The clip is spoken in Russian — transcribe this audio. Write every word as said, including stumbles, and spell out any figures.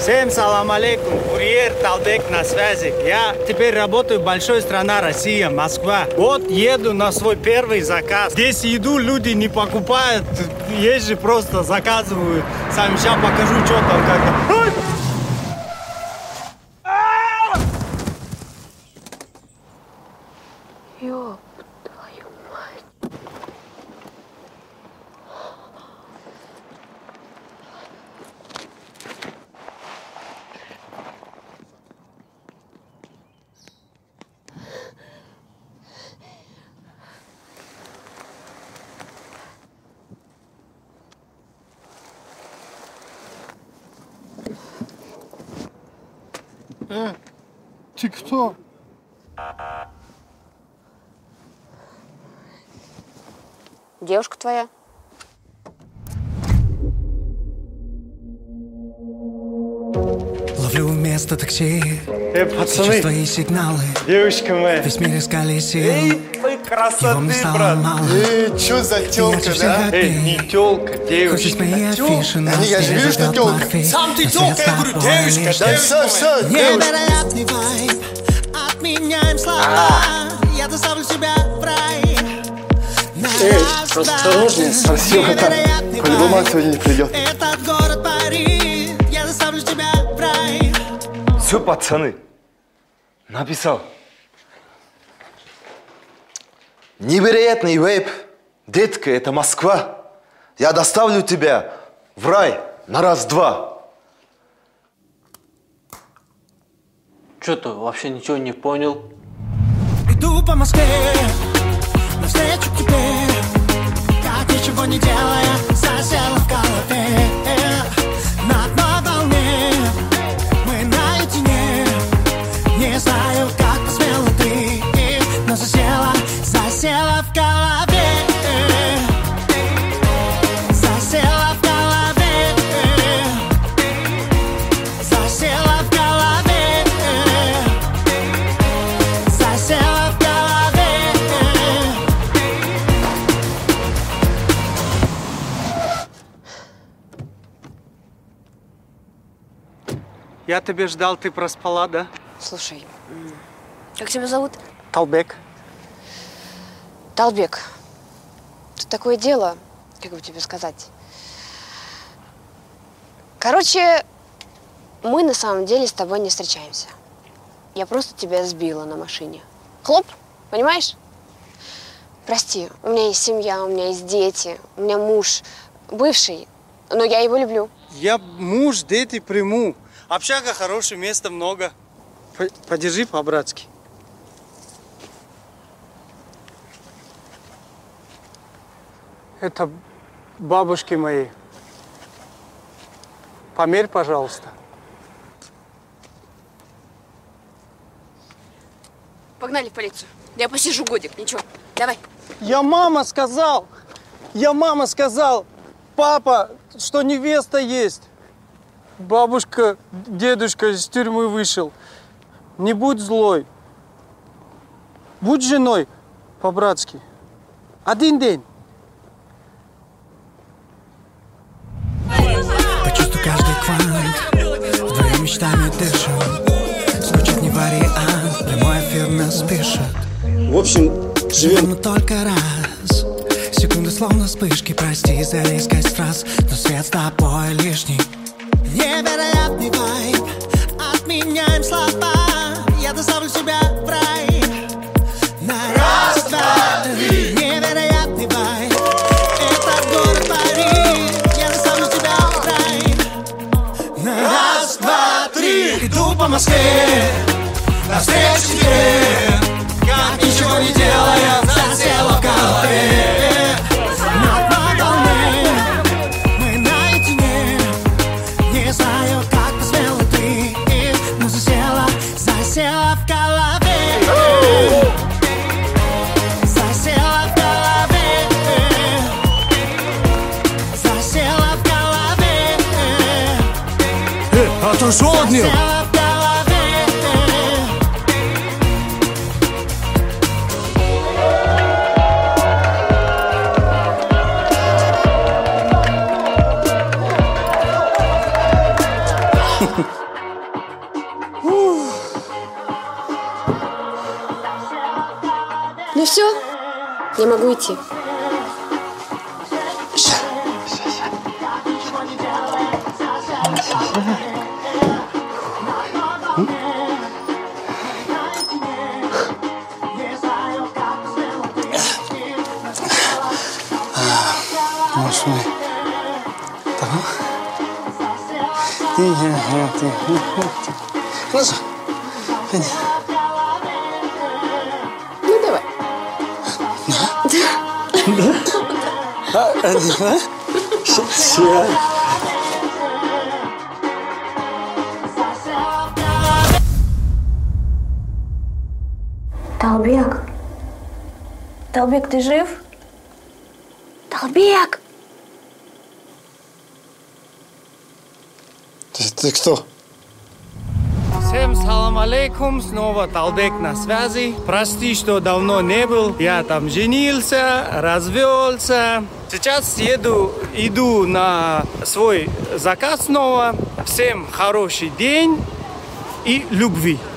Всем салам алейкум. Курьер Талбек на связи. Я теперь работаю в большой стране Россия, Москва. Вот еду на свой первый заказ. Здесь еду люди не покупают. Есть же просто заказывают. Сам сейчас покажу, что там как-то. Ёб твою мать. Э, ты кто? Девушка твоя. Ловлю вместо такси. Э, пацаны, Сейчас твои сигналы. девушка моя. Весь мир искали сил. Эй, ой, Его красоты, мне стало брат. мало. Эй, чё за тёлка, Я да? Эй, не тёлка, Хочешь девушка. мои афиши, но Да не, я же вижу, что тёлка. Сам ты тёлка, я говорю, девушка, Да всё, всё, девушка. Невероятный вайб. Отменяем слова. Я доставлю тебя в рай. Эй, просто осторожнее, спасибо, там. По-любому он сегодня не придет. Этот город парит. Я доставлю тебя в рай. Все, пацаны, написал. Невероятный вейп. Детка, это Москва. Я доставлю тебя в рай на раз-два. Что-то вообще ничего не понял. Иду по Москве, навстречу к тебе, как ничего не делая, засела в голове. На одной волне, мы наедине, не знаю, как посмела ты, но засела, засела в голове. Засела в голове, засела в голове, засела в голове. Я тебя ждал, ты проспала, да? Слушай, м, как тебя зовут? Талбек. Талбек. Тут такое дело, как бы тебе сказать. Короче, мы на самом деле с тобой не встречаемся. Я просто тебя сбила на машине. Хлоп, понимаешь? Прости, у меня есть семья, у меня есть дети, у меня муж бывший, но я его люблю. Я муж, дети приму. Общага хорошее, места много. П- Подержи по-братски. Это бабушки мои. Померь, пожалуйста. Погнали в полицию. Я посижу годик, ничего. Давай. Я мама сказал, я мама сказал, папа, что невеста есть. Бабушка, дедушка из тюрьмы вышел. Не будь злой. Будь женой по-братски. Один день. Почувствуй каждый квант, вдвоем мечтами дышим. Скучать не вариант, прямой эфир нас пишет. В общем, Живем мы только раз. Секунды словно вспышки, прости за резкость фраз, но свет с тобой лишний. Невероятный вайб, отменяем слова. Я доставлю тебя в рай. На раз, два, три. Невероятный вайб, этот город парит. Я доставлю тебя в рай. На раз, два, три. Иду по Москве, навстречу тебе, как ничего не делая, засела в голове. На одной волне, мы наедине, не знаю, как посмела ты, но засела, засела в голове. Засела в голове. Засела в голове. А то шо от нее? Засела в голове. Ну все, я могу идти. Машина. Tamam. İyi, evet, iyi. Nasıl? Hadi. Ну давай. Ha, hadi. Ha? Şey. Толбек. Толбек, ты жив? Толбек! Ты, ты кто? Всем салам алейкум, снова Талбек на связи. Прости, что давно не был. Я там женился, развелся. Сейчас еду, иду на свой заказ снова. Всем хороший день и любви.